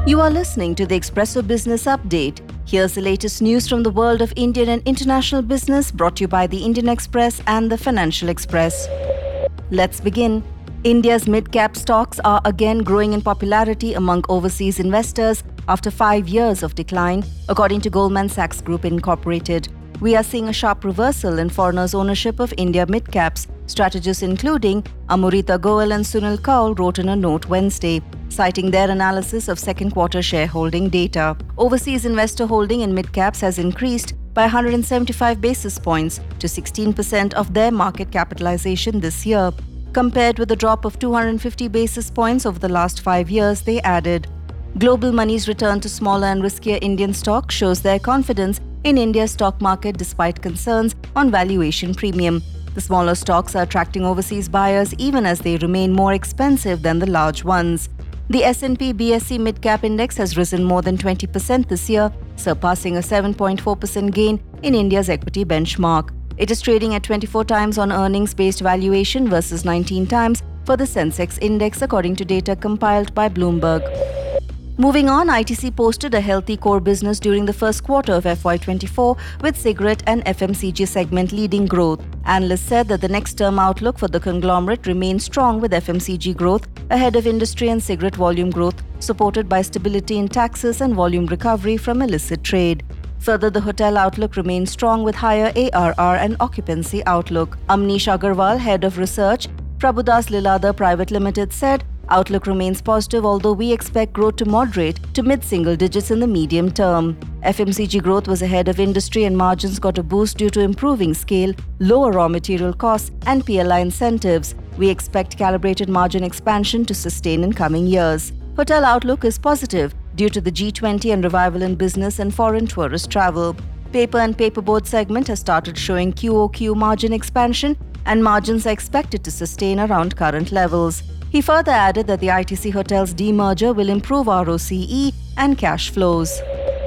You are listening to the Expresso Business Update. Here's the latest news from the world of Indian and international business, brought to you by the Indian Express and the Financial Express. Let's begin. India's mid-cap stocks are again growing in popularity among overseas investors after 5 years of decline, according to Goldman Sachs Group Incorporated. We are seeing a sharp reversal in foreigners' ownership of India mid-caps. Strategists including Amrita Goel and Sunil Kaul wrote in a note Wednesday, citing their analysis of second quarter shareholding data. Overseas investor holding in mid-caps has increased by 175 basis points to 16% of their market capitalization this year, compared with a drop of 250 basis points over the last 5 years, they added. Global money's return to smaller and riskier Indian stocks shows their confidence in India's stock market despite concerns on valuation premium. The smaller stocks are attracting overseas buyers even as they remain more expensive than the large ones. The S&P BSE Mid-Cap Index has risen more than 20% this year, surpassing a 7.4% gain in India's equity benchmark. It is trading at 24 times on earnings-based valuation versus 19 times for the Sensex index, according to data compiled by Bloomberg. Moving on, ITC posted a healthy core business during the first quarter of FY24, with cigarette and FMCG segment leading growth. Analysts said that the next-term outlook for the conglomerate remains strong, with FMCG growth ahead of industry and cigarette volume growth, supported by stability in taxes and volume recovery from illicit trade. Further, the hotel outlook remains strong with higher ARR and occupancy outlook. Amnish Agarwal, head of research, Prabhudas Lilladher Private Limited, said, "Outlook remains positive, although we expect growth to moderate to mid-single digits in the medium term." FMCG growth was ahead of industry and margins got a boost due to improving scale, lower raw material costs and PLI incentives. We expect calibrated margin expansion to sustain in coming years. Hotel outlook is positive due to the G20 and revival in business and foreign tourist travel. Paper and paperboard segment has started showing QOQ margin expansion, and margins are expected to sustain around current levels. He further added that the ITC Hotels demerger will improve ROCE and cash flows.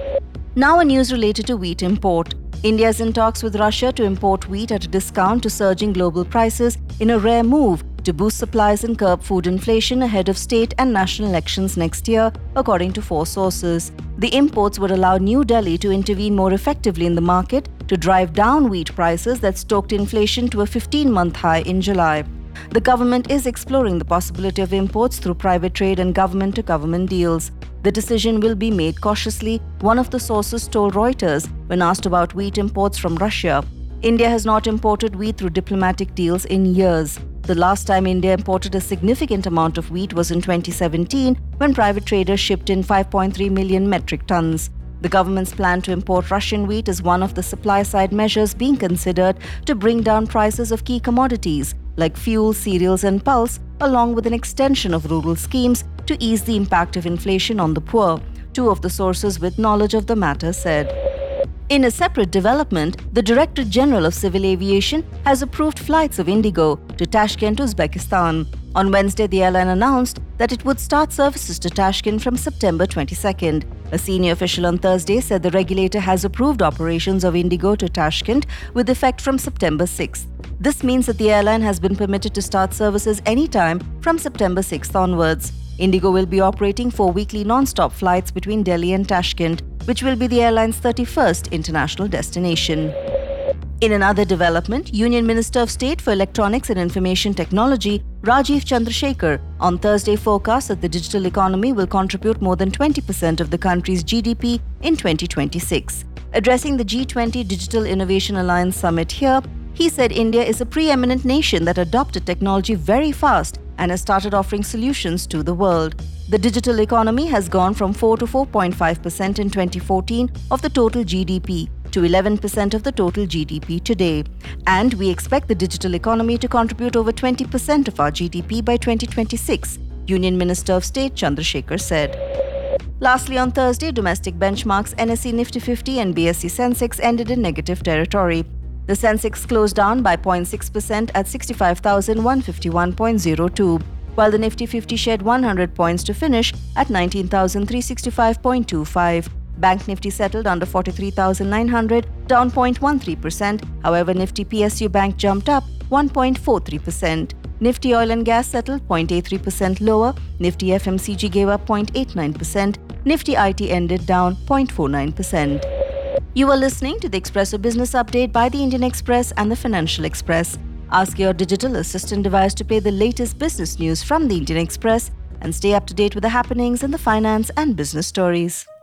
Now a news related to wheat import. India is in talks with Russia to import wheat at a discount to surging global prices in a rare move to boost supplies and curb food inflation ahead of state and national elections next year, according to 4 sources. The imports would allow New Delhi to intervene more effectively in the market to drive down wheat prices that stoked inflation to a 15-month high in July. The government is exploring the possibility of imports through private trade and government-to-government deals. The decision will be made cautiously, one of the sources told Reuters when asked about wheat imports from Russia. India has not imported wheat through diplomatic deals in years. The last time India imported a significant amount of wheat was in 2017, when private traders shipped in 5.3 million metric tons. The government's plan to import Russian wheat is one of the supply-side measures being considered to bring down prices of key commodities like fuel, cereals and pulse, along with an extension of rural schemes to ease the impact of inflation on the poor, 2 of the sources with knowledge of the matter said. In a separate development, the Director General of Civil Aviation has approved flights of Indigo to Tashkent, Uzbekistan. On Wednesday, the airline announced that it would start services to Tashkent from September 22nd. A senior official on Thursday said the regulator has approved operations of Indigo to Tashkent with effect from September 6th. This means that the airline has been permitted to start services anytime from September 6th onwards. Indigo will be operating 4 weekly non-stop flights between Delhi and Tashkent, which will be the airline's 31st international destination. In another development, Union Minister of State for Electronics and Information Technology, Rajiv Chandrasekhar, on Thursday forecast that the digital economy will contribute more than 20% of the country's GDP in 2026. Addressing the G20 Digital Innovation Alliance Summit here, he said India is a preeminent nation that adopted technology very fast and has started offering solutions to the world. The digital economy has gone from 4 to 4.5% in 2014 of the total GDP to 11% of the total GDP today. And we expect the digital economy to contribute over 20% of our GDP by 2026, Union Minister of State Chandrasekhar said. Lastly, on Thursday, domestic benchmarks NSE Nifty 50 and BSE Sensex ended in negative territory. The Sensex closed down by 0.6% at 65,151.02, while the Nifty 50 shed 100 points to finish at 19,365.25. Bank Nifty settled under 43,900, down 0.13%. However, Nifty PSU Bank jumped up 1.43%. Nifty Oil and Gas settled 0.83% lower. Nifty FMCG gave up 0.89%. Nifty IT ended down 0.49%. You are listening to the Expresso Business Update by the Indian Express and the Financial Express. Ask your digital assistant device to play the latest business news from the Indian Express and stay up to date with the happenings in the finance and business stories.